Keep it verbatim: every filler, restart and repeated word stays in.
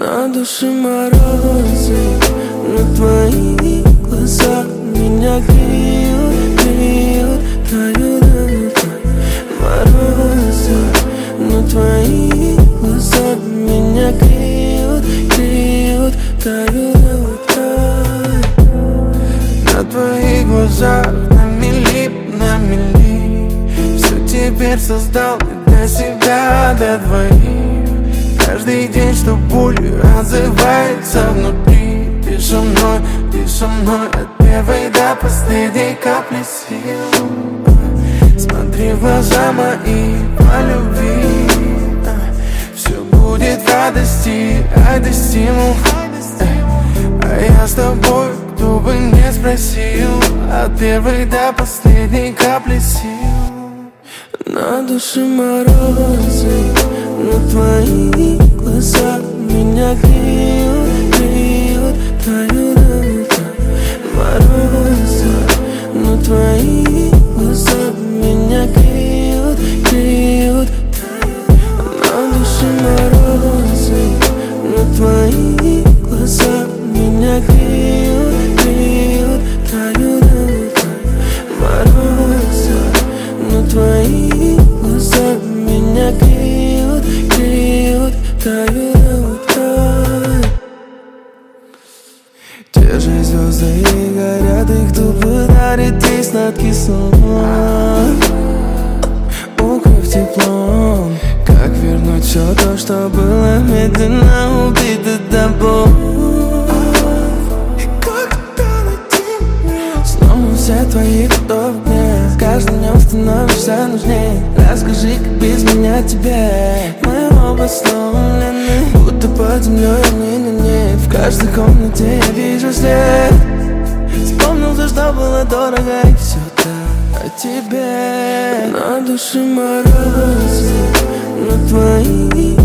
На душе морозы, но твои глаза меня греют, греют, тают, морозы, но твои глаза меня греют, греют, тают, тают. На твоих глазах на мили, на мили все теперь создал для себя, для двоих. Каждый день, что болью отзывается внутри. Ты со мной, ты со мной от первой до последней капли сил. Смотри в глаза мои по любви. Все будет в радости, ай да стимул. А я с тобой, кто бы не спросил, от первой до последней капли сил. На душе морозы, но твои глаза меня греют, греют, тают, морозы, но твои глаза меня греют, греют, на душе морозы, но твои глаза меня греют, греют, тают, морозы, но твои глаза меня греют, греют, тают, тают. Те же звезды горят, их тут подарит весь сладкий сон. Укрыв теплом, как вернуть все то, что было медленно убито тобой. Снова все твои вдохни, с каждым днем становишься нужней. Расскажи, как без меня тебе. Мы оба сломлены, будто под землей они на ней. В каждой комнате я вижу след. Вспомнил то, что было дорого, и все так о тебе. На душе морозы, но твои